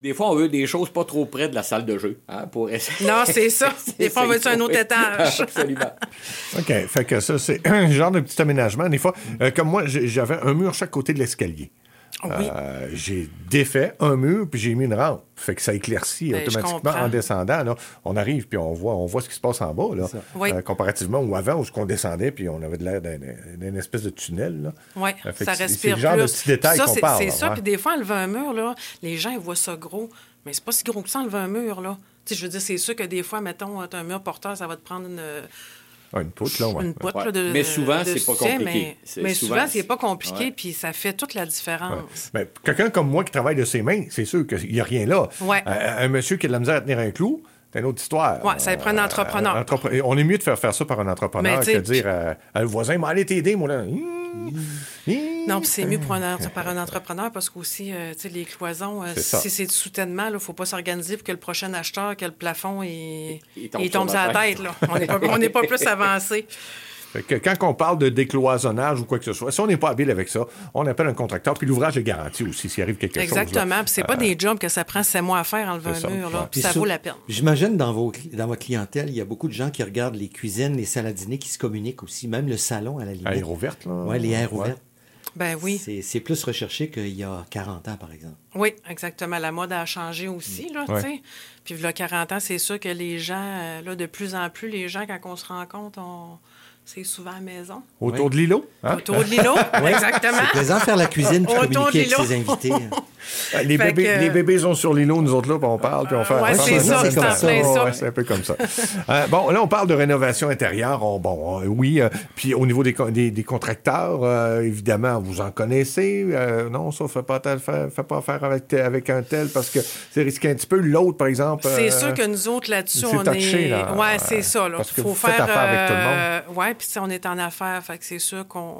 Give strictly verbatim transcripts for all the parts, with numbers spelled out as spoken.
Des fois, on veut des choses pas trop près de la salle de jeu, hein, pour essayer. Non, c'est ça. Des fois, on veut un autre oui. étage. Absolument. OK, fait que ça, c'est un genre de petit aménagement. Des fois, euh, comme moi, j'ai- j'avais un mur chaque côté de l'escalier. Oui. Euh, j'ai défait un mur, puis j'ai mis une rampe. Fait que ça éclircit Ben, je automatiquement comprends. en descendant. Là, on arrive, puis on voit, on voit ce qui se passe en bas, là, Oui. Euh, comparativement où avant, où on descendait, puis on avait de l'air d'un- d'une espèce de tunnel. Là. Oui, Euh, fait ça que c'est- respire C'est le genre plus. de petits détails ça, qu'on c'est, parle. C'est là, ça. ouais. Puis des fois, enlever un mur, là, les gens, ils voient ça gros. Mais c'est pas si gros que ça, enlever un mur, là. Tu sais, je veux dire, c'est sûr que des fois, mettons, t'as un mur porteur, ça va te prendre une... Ah, une poutre, là, ouais. Une poutre, Ouais. là, de, Mais souvent, de c'est pas soutien, compliqué. Mais, C'est mais souvent, souvent, c'est c'est- pas compliqué, Ouais. puis ça fait toute la différence. Ben, quelqu'un comme moi qui travaille de ses mains, c'est sûr qu'il n'y a rien là. Ouais. Euh, un monsieur qui a de la misère à tenir un clou, c'est une autre histoire. Ouais, ça prend un entrepreneur. Euh, entrepre- On est mieux de faire faire ça par un entrepreneur Mais que de t'sais, dire euh, à un voisin, mais allez t'aider, moi, là. Hum, hum. Non, puis c'est mieux pour un, par un entrepreneur parce qu'aussi, euh, tu sais, les cloisons, euh, C'est ça. si c'est du soutènement, il ne faut pas s'organiser pour que le prochain acheteur, que le plafond, il, Il tombe il sur tombe sur la la tête. tête. Là. On n'est pas, on n'est pas plus avancé. Fait que quand on parle de décloisonnage ou quoi que ce soit, si on n'est pas habile avec ça, on appelle un contracteur, puis l'ouvrage est garanti aussi s'il arrive quelque chose. Exactement. Puis c'est pas des jobs que ça prend sept mois à faire, enlever c'est un ça. mur. Là, Ouais. puis Puis ça sur- vaut la peine. J'imagine dans, vos, cli- dans votre clientèle, il y a beaucoup de gens qui regardent les cuisines, les salles à dîner qui se communiquent aussi, même le salon à la limite. Aéro verte, là. Oui, les aires Ouais. ouvertes. Ben oui. C'est, c'est plus recherché qu'il y a quarante ans, par exemple. Oui, exactement. La mode a changé aussi, là, Ouais. tu sais. Puis, il y a quarante ans, c'est sûr que les gens, euh, là, de plus en plus, les gens, quand on se rend compte, on... c'est souvent à la maison. Autour Ouais. de l'îlot. hein? Autour de l'îlot, exactement. C'est plaisant de faire la cuisine puis Autour de communiquer avec l'îlot. ses invités. Euh, Les Fait bébés, que- les bébés sont sur l'îlot, nous autres là, puis on parle, puis on fait... Ouais, on c'est fait- ça, c'est comme en plein ça. Ouais, c'est un peu comme ça. Euh, bon, là, on parle de rénovation intérieure. On- bon, euh, oui, euh, puis au niveau des, co- des, des contracteurs, euh, évidemment, vous en connaissez. Euh, non, ça, fait pas, tel, fait, fait pas affaire avec, tel- avec un tel parce que c'est risqué un petit peu. L'autre, par exemple... C'est euh, sûr que nous autres, là-dessus, c'est on touché, est... là. Ouais, c'est ça, là. Parce que Faut vous faites faire, affaire avec tout le monde. euh, ouais, puis tu sais, on est en affaires, fait que c'est sûr qu'on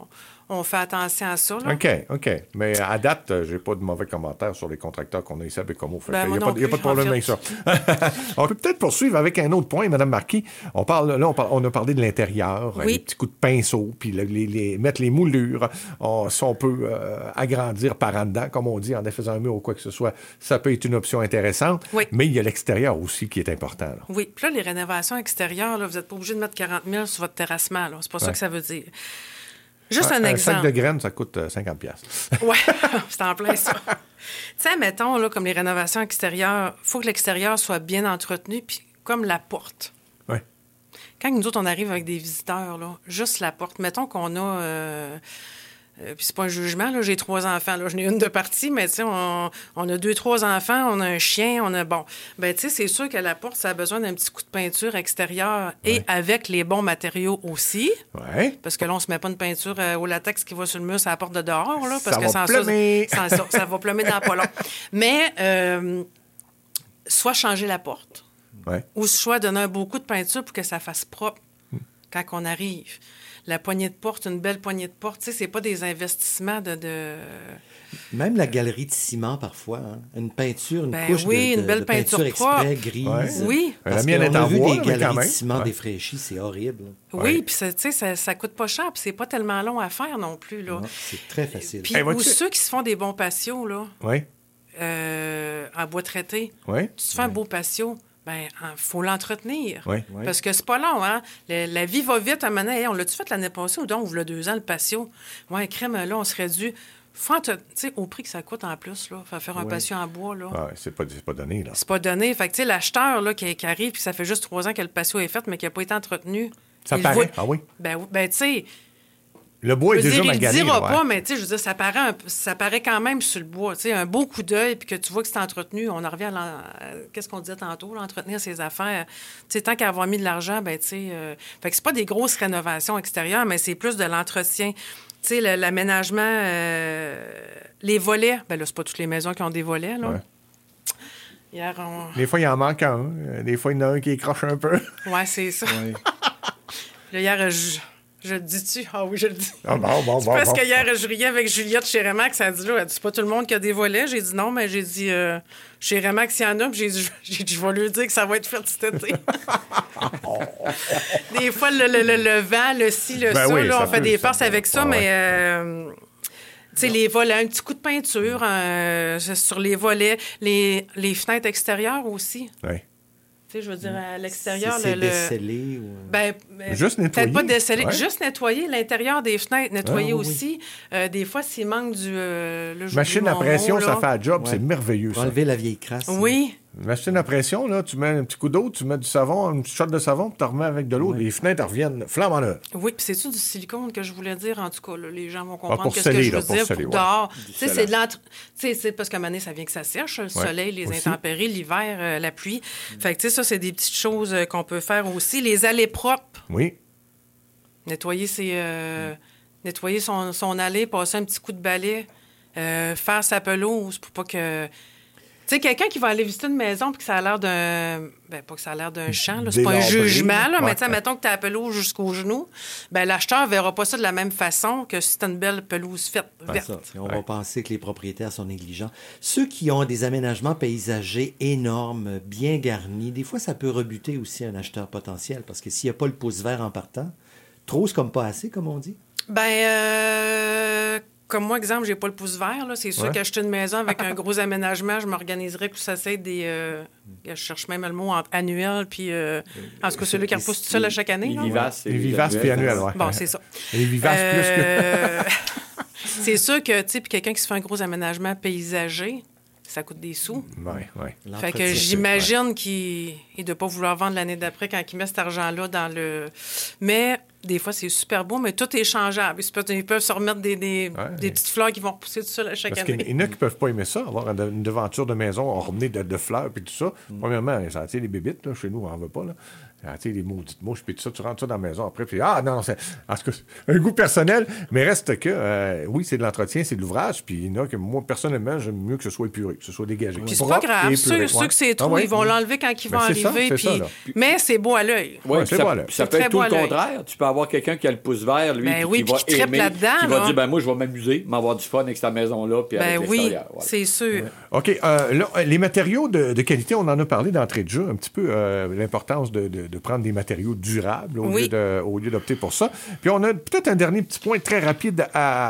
on fait attention à ça, là. OK, OK. Mais à date, euh, j'ai pas de mauvais commentaires sur les contracteurs qu'on a ici avec Como. Fait Ben, que moi il n'y a, non pas- il y a pas de plus, en problème fait. avec ça. On peut peut-être poursuivre avec un autre point, Mme Marquis. On parle, là, on, parle- on a parlé de l'intérieur, Oui. les petits coups de pinceau, puis le- les, les- mettre les moulures. On- si on peut euh, agrandir par en dedans, comme on dit, en défaisant un mur ou quoi que ce soit, ça peut être une option intéressante. Oui. Mais il y a l'extérieur aussi qui est important. Là. Oui, puis là, les rénovations extérieures, là, vous n'êtes pas obligé de mettre quarante mille sur votre terrassement, là. C'est pas ça Ouais. que ça veut dire. Juste un, un, un exemple. sac de graines, ça coûte euh, cinquante piastres. Oui, c'est en plein ça. Tu sais, mettons, là, comme les rénovations extérieures, il faut que l'extérieur soit bien entretenu, puis comme la porte. Ouais. Quand nous autres, on arrive avec des visiteurs, là, juste la porte, mettons qu'on a... Euh, euh, puis c'est pas un jugement, là, j'ai trois enfants, là, j'en ai une de partie, mais tu sais, on, on a deux, trois enfants, on a un chien, on a... Bon, ben tu sais, c'est sûr que la porte, ça a besoin d'un petit coup de peinture extérieure et avec les bons matériaux aussi. Ouais. Parce que là, on se met pas une peinture euh, au latex qui va sur le mur, c'est la porte de dehors, là. Parce Ça que va sans plumer. Ça, sans ça, ça va plumer dans pas long. Mais, euh, soit changer la porte, Ouais. ou soit donner un beau coup de peinture pour que ça fasse propre quand on arrive. La poignée de porte, une belle poignée de porte, tu sais, c'est pas des investissements de... de... Même la galerie de ciment, parfois. hein. Une peinture, une Ben couche oui, de, de- une belle de peinture peinture propre. exprès, grise. Ouais. Oui. La Parce mienne qu'on est a en vu bois, des mais quand galeries de même. ciment Ouais. défraîchies, c'est horrible. Oui, Ouais. puis ça, tu sais, ça, ça coûte pas cher, puis c'est pas tellement long à faire non plus, là. Non, c'est très facile. Puis, Hey, ou vois-tu- ceux qui se font des bons patios, là, Oui. euh, en bois traité, Oui. tu te fais un beau patio, ben il faut l'entretenir. Oui. Oui. Parce que c'est pas long, hein? Le- la vie va vite. À un moment donné, Hey, on l'a-tu fait l'année passée ou donc, il y a deux ans, le patio? Ouais, crème, là, on serait dû... Faut entre- tu sais, au prix que ça coûte en plus, là, faire faire un Oui. patio en bois, là. Ah, c'est pas, c'est pas donné, là. C'est pas donné. Fait que, tu sais, l'acheteur, là, qui, qui arrive, puis ça fait juste trois ans que le patio est fait, mais qui n'a pas été entretenu. Ça il paraît. voit- Ah oui. Ben, oui, ben tu sais, Le bois je est veux déjà dire, il le magané. dira là, pas, ouais. mais tu sais, je veux dire, ça paraît, un- ça paraît quand même sur le bois. Tu sais, un beau coup d'œil, puis que tu vois que c'est entretenu. On en revient à, l'en- à- qu'est-ce qu'on disait tantôt, là, entretenir ses affaires. Tu sais, tant qu'à avoir mis de l'argent, ben tu sais... euh, fait que c'est pas des grosses rénovations extérieures, mais c'est plus de l'entretien. Tu sais, le- l'aménagement, euh, les volets. Ben là, c'est pas toutes les maisons qui ont des volets, là. Ouais. Hier, on... Des fois, il en manque un. Euh, Des fois, il y en a un qui écroche un peu. Ouais, c'est ça. Oui. Là, hier, je... Je le dis-tu? Ah oui, je le dis. Ah, bon, bon, C'est bon. parce bon. que hier, je riais avec Juliette chez Remax. Elle a dit, là, elle dit, c'est pas tout le monde qui a des volets. J'ai dit non, mais j'ai dit, euh, chez Remax, il y en a. Puis j'ai dit, je- j'ai dit, je vais lui dire que ça va être fait cet été. Des fois, le, le, le, le vent, le ci, le Ben ça, oui, là, ça on fait peut, des ça farces peut. avec ça, Ah mais ouais. euh, tu sais, les volets, un petit coup de peinture euh, sur les volets, les, les fenêtres extérieures aussi. Oui. Tu sais, je veux dire, à l'extérieur, Si c'est le... le- décellé ou... Ben, Juste nettoyer. peut-être pas déceler, Ouais. juste nettoyer l'intérieur des fenêtres, nettoyer Ah, oui, aussi. Euh, des fois, s'il manque du... Euh, là, j'oublie Machine à mon pression, mot, ça là. fait un job, Ouais. c'est merveilleux, Pour ça. enlever la vieille crasse. Oui. Machine à pression, là, tu mets un petit coup d'eau, tu mets du savon, une petite shot de savon, puis tu remets avec de l'eau, les fenêtres reviennent flamme en neuve. Oui, puis c'est-tu du silicone que je voulais dire? En tout cas, là, les gens vont comprendre pour ce sceller, que je là, veux pour dire. sceller, Pour ouais. dehors. Du Tu sais, c'est scellant. de l'entre... Tu sais, c'est parce qu'à un moment donné, ça vient que ça sèche, le Ouais, soleil, les aussi. intempéries, l'hiver, euh, la pluie. Fait que, tu sais, ça, c'est des petites choses euh, qu'on peut faire aussi. Les allées propres. Oui. Nettoyer ses... euh, nettoyer son, son allée, passer un petit coup de balai, euh, faire sa pelouse pour pas que... Tu sais, quelqu'un qui va aller visiter une maison puis que ça a l'air d'un... Ben, pas que ça a l'air d'un champ, là. C'est pas un Délabré, jugement, là. ouais. Mais tu sais, mettons que tu as la pelouse jusqu'au genou. Ben, l'acheteur verra pas ça de la même façon que si tu une belle pelouse faite, Ouais, verte. ça. On va penser que les propriétaires sont négligents. Ceux qui ont des aménagements paysagers énormes, bien garnis, des fois, ça peut rebuter aussi un acheteur potentiel parce que s'il n'y a pas le pouce vert en partant, trop, c'est comme pas assez, comme on dit. Ben, euh, comme moi, exemple, j'ai pas le pouce vert, là. C'est sûr Ouais. qu'acheter une maison avec un gros aménagement, je m'organiserais pour ça, c'est des... euh, je cherche même le mot entre annuel, puis... euh, en tout cas, celui qui repousse tout seul à chaque année, Les là. vivaces. Les vivaces puis annuels, ouais. Bon, c'est ça. Les vivaces plus que... Euh, c'est sûr que, tu sais, puis quelqu'un qui se fait un gros aménagement paysager, ça coûte des sous. Oui, oui. Fait L'entretien. que j'imagine qu'il ne doit pas vouloir vendre l'année d'après quand il met cet argent-là dans le... Mais des fois, c'est super beau, mais tout est changeable. Ils peuvent, ils peuvent se remettre des, des, Ouais. des petites fleurs qui vont repousser tout seul à chaque Parce année. qu'il y en a qui peuvent pas aimer ça, avoir une une devanture de maison ornée de, de fleurs puis tout ça. Premièrement, ça attire les bébites, là, chez nous, on n'en veut pas. Là. Ça attire les maudites mouches puis tout ça. Tu rentres ça dans la maison après, puis ah non, c'est en tout cas, c'est un goût personnel, mais reste que, euh, oui, c'est de l'entretien, c'est de l'ouvrage, puis il y en a que moi, personnellement, j'aime mieux que ce soit épuré, que ce soit dégagé. Puis c'est pas grave. Ceux, ceux que c'est trop, ils vont l'enlever quand ils Ben, vont c'est ça, arriver. c'est ça, puis... là. Mais c'est beau à l'œil. Oui, Ouais, c'est ça, bon, là. ça C'est peut très être tout beau le à l'œil. contraire. Tu peux avoir quelqu'un qui a le pouce vert, lui, Ben puis oui, qui puis va qui trippe aimer, là-dedans, qui va là. dire, ben moi, je vais m'amuser, m'avoir du fun avec cette maison-là, puis Ben avec oui, l'extérieur. Voilà. c'est sûr. OK. euh, là, les matériaux de, de qualité, on en a parlé d'entrée de jeu, un petit peu euh, l'importance de, de- de prendre des matériaux durables au, Oui. lieu de- au lieu d'opter pour ça. Puis on a peut-être un dernier petit point très rapide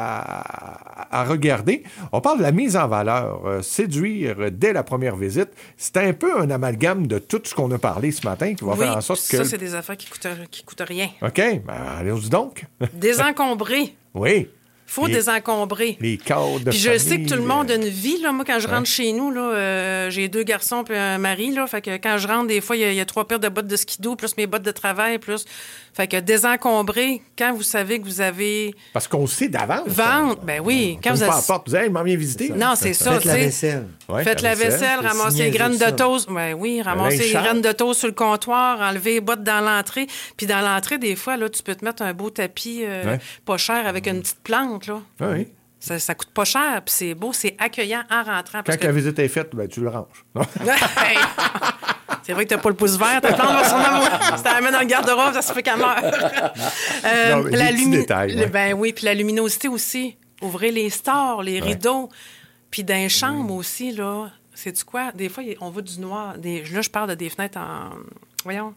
à, à regarder. On parle de la mise en valeur. Euh, séduire dès la première visite, c'est un peu un amalgame de tout ce qu'on a parlé ce matin qui va Oui, faire en sorte ça, que... c'est des affaires qui coûtent, qui coûtent rien. OK, ben, allons-y donc. Désencombrer. Oui. Il faut Les- désencombrer. Les cadres de Puis je sais famille, que tout le monde euh, a une vie. Là. Moi, quand je rentre chez nous, là, euh, j'ai deux garçons puis un mari. Là, fait que quand je rentre, des fois, il y, a- il y a trois paires de bottes de skidoo, plus mes bottes de travail, plus... Fait que désencombrer, quand vous savez que vous avez... Parce qu'on sait d'avance. Vendre, ben oui. Quand Quand vous pas avez... à porte, vous avez, m'en viens visiter. Non, c'est ça, Faites tu la sais. vaisselle. Ouais, Faites la vaisselle, c'est ramasser signé les graines de ça. toast. Ben oui, ramasser linge les sale. graines de toast sur le comptoir, enlever les bottes dans l'entrée. Puis dans l'entrée, des fois, là, tu peux te mettre un beau tapis euh, Ouais. pas cher avec une petite plante, là. Ah oui. Ça, ça coûte pas cher, puis c'est beau, c'est accueillant en rentrant. Quand Parce que... la visite est faite, ben, tu le ranges. Non? Hey! C'est vrai que t'as pas le pouce vert, ta plante va sûrement mourir. Si t'as la mets dans le garde-robe, ça se fait qu'elle meurt. Euh, Non, mais des petits détails, le- ouais. Ben oui, puis la luminosité aussi. Ouvrez les stores, les rideaux. Puis dans les chambres aussi, là, sais-tu quoi? Des fois, on voit du noir. Des... Là, je parle de des fenêtres en... Voyons.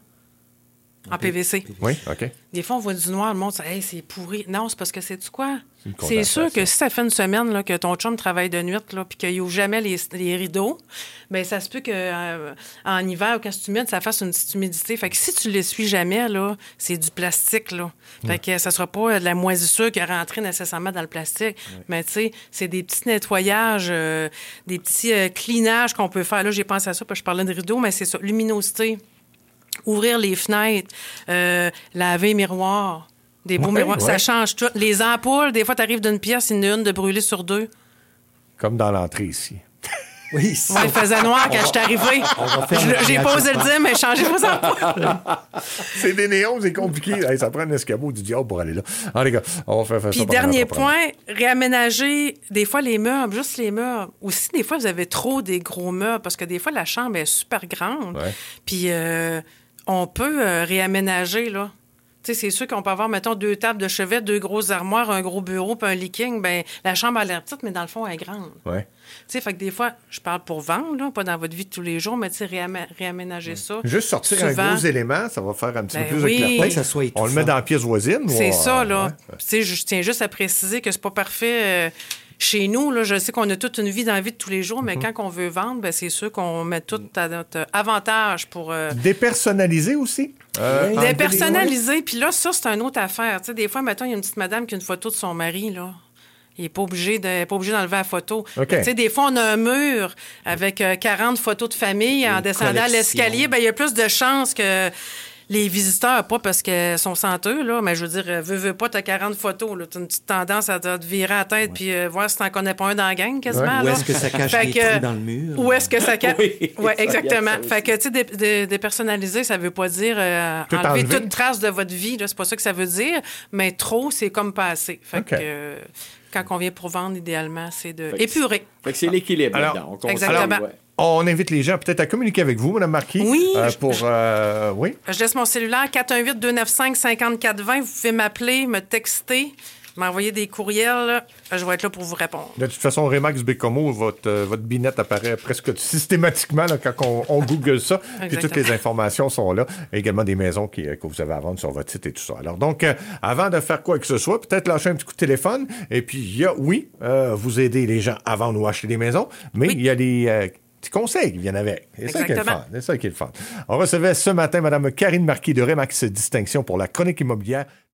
En P V C. Oui, OK. Des fois, on voit du noir, le monde dit hey, c'est pourri. Non, c'est parce que c'est-tu quoi? C'est une C'est sûr condensation. que si ça fait une semaine là, que ton chum travaille de nuit là, puis qu'il ouvre jamais les, les rideaux, bien, ça se peut qu'en euh, en hiver ou quand c'est humide, ça fasse une petite humidité. Fait que si tu l'essuies jamais, là, c'est du plastique. Là. Fait que ça sera pas de la moisissure qui est rentrée nécessairement dans le plastique. Mais tu sais, c'est des petits nettoyages, euh, des petits euh, cleanages qu'on peut faire. Là, j'ai pensé à ça, parce que je parlais de rideaux, mais c'est ça. Luminosité. Ouvrir les fenêtres, euh, laver les miroirs, des beaux Ouais, miroirs, ouais. ça change tout. Les ampoules, des fois, tu arrives d'une pièce, il y en a une de brûlée sur deux. Comme dans l'entrée ici. Oui, c'est Ouais, il faisait noir quand je suis arrivée. va faire Je- un J'ai pas osé le dire, mais changez vos ampoules. C'est des néons, c'est compliqué. Hey, ça prend un escabeau du diable pour aller là. Ah, les gars, on va faire, faire Puis ça. pendant dernier la prochaine. point, réaménager des fois les meubles, juste les meubles. Aussi, des fois, vous avez trop des gros meubles parce que des fois, la chambre est super grande. Ouais. Puis euh, on peut euh, réaménager, là. Tu sais, c'est sûr qu'on peut avoir, mettons, deux tables de chevet, deux grosses armoires, un gros bureau, puis un leaking. Bien, la chambre a l'air petite, mais dans le fond, elle est grande. Ouais. Tu sais, fait que des fois, je parle pour vendre, là, pas dans votre vie de tous les jours, mais tu sais, réamé- réaménager ça. Juste sortir Souvent. un gros élément, ça va faire un petit Ben peu plus oui. de clarté. que ça soit étouffant. On le met dans la pièce voisine. ou C'est on- ça, là. ouais. Tu sais, je tiens juste à préciser que c'est pas parfait. euh, chez nous, là, je sais qu'on a toute une vie dans la vie de tous les jours, mais Mm-hmm. quand on veut vendre, ben, c'est sûr qu'on met tout à notre avantage pour... Euh, Dépersonnalisé aussi? Euh, enlever les- dépersonnaliser. Puis là, ça, c'est une autre affaire. Tu sais, des fois, mettons, il y a une petite madame qui a une photo de son mari, là. Il n'est pas obligé de, pas obligé d'enlever la photo. OK. Tu sais, des fois, on a un mur avec euh, quarante photos de famille. En descendant collection. l'escalier, ben, il y a plus de chances que les visiteurs, pas parce qu'ils sont senteux, là, mais je veux dire, euh, veux, veux pas, t'as quarante photos. Tu as une petite tendance à te, te virer la tête puis euh, voir si t'en connais pas un dans la gang, quasiment. Où là. est-ce que ça cache Fait des que, trous dans le mur? Où est-ce que ça cache? Oui, Oui, ça, exactement. il y a ça Fait que, tu sais, dé- dé- dépersonnaliser, ça veut pas dire euh, Tout enlever enlever. toute trace de votre vie. là. C'est pas ça que ça veut dire. Mais trop, c'est comme pas assez. Fait OK. que, euh, quand on vient pour vendre, idéalement, c'est de Fait que épurer. Fait que c'est l'équilibre Alors, là-dedans. On conseille, exactement. ouais. On invite les gens peut-être à communiquer avec vous, Mme Marquis. Oui, euh, je- pour, euh, oui. Je laisse mon cellulaire quatre un huit, deux neuf cinq, cinq quatre deux zéro. Vous pouvez m'appeler, me texter, m'envoyer des courriels. là. Je vais être là pour vous répondre. De toute façon, Remax Bécomo, votre, euh, votre binette apparaît presque systématiquement là, quand on, on google ça. Puis Exactement. toutes les informations sont là. Et également des maisons qui, euh, que vous avez à vendre sur votre site et tout ça. Alors donc, euh, avant de faire quoi que ce soit, peut-être lâcher un petit coup de téléphone. Et puis, il y a, oui, euh, vous aider les gens à vendre ou acheter des maisons, mais Oui. il y a des... euh, petits conseils qui viennent avec. C'est ça qui est le Exactement. fun. C'est ça qui est le fun. On recevait ce matin Mme Karine Marquis de Remax Distinction pour la chronique immobilière.